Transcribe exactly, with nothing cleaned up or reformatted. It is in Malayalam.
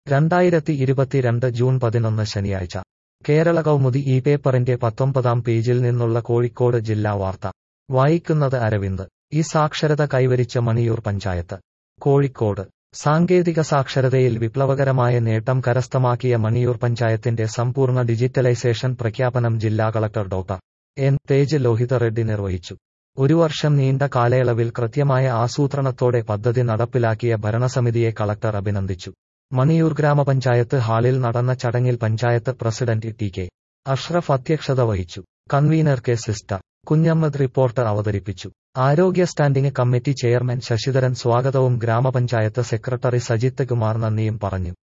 രണ്ടായിരത്തി ഇരുപത്തിരണ്ട് ജൂൺ പതിനൊന്ന് ശനിയാഴ്ച കേരള കൗമുദി ഈ പേപ്പറിന്റെ പത്തൊമ്പതാം പേജിൽ നിന്നുള്ള കോഴിക്കോട് ജില്ലാ വാർത്ത വായിക്കുന്നത് അരവിന്ദ്. ഈ സാക്ഷരത കൈവരിച്ച മണിയൂർ പഞ്ചായത്ത്. കോഴിക്കോട് സാങ്കേതിക സാക്ഷരതയിൽ വിപ്ലവകരമായ നേട്ടം കരസ്ഥമാക്കിയ മണിയൂർ പഞ്ചായത്തിന്റെ സമ്പൂർണ്ണ ഡിജിറ്റലൈസേഷൻ പ്രഖ്യാപനം ജില്ലാ collector doctor N Tej Lohitha Reddy നിർവഹിച്ചു. ഒരു വർഷം നീണ്ട കാലയളവിൽ കൃത്യമായ ആസൂത്രണത്തോടെ പദ്ധതി നടപ്പിലാക്കിയ ഭരണസമിതിയെ കളക്ടർ അഭിനന്ദിച്ചു. മണിയൂർ ഗ്രാമപഞ്ചായത്ത് ഹാളിൽ നടന്ന ചടങ്ങിൽ panchayat president T K Ashraf അധ്യക്ഷത വഹിച്ചു. Convener K sister Kunhammad report അവതരിപ്പിച്ചു. ആരോഗ്യ സ്റ്റാൻഡിംഗ് കമ്മിറ്റി ചെയർമാൻ ശശിധരൻ സ്വാഗതവും ഗ്രാമപഞ്ചായത്ത് സെക്രട്ടറി സജിത്ത് കുമാർ നന്ദിയും പറഞ്ഞു.